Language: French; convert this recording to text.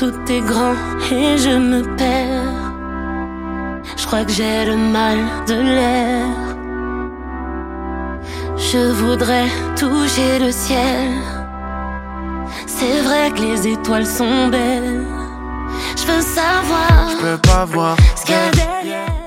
tout est grand et je me perds. Je crois que j'ai le mal de l'air. Je voudrais toucher le ciel. C'est vrai que les étoiles sont belles. Je veux savoir, je peux pas voir ce qu'il y a derrière.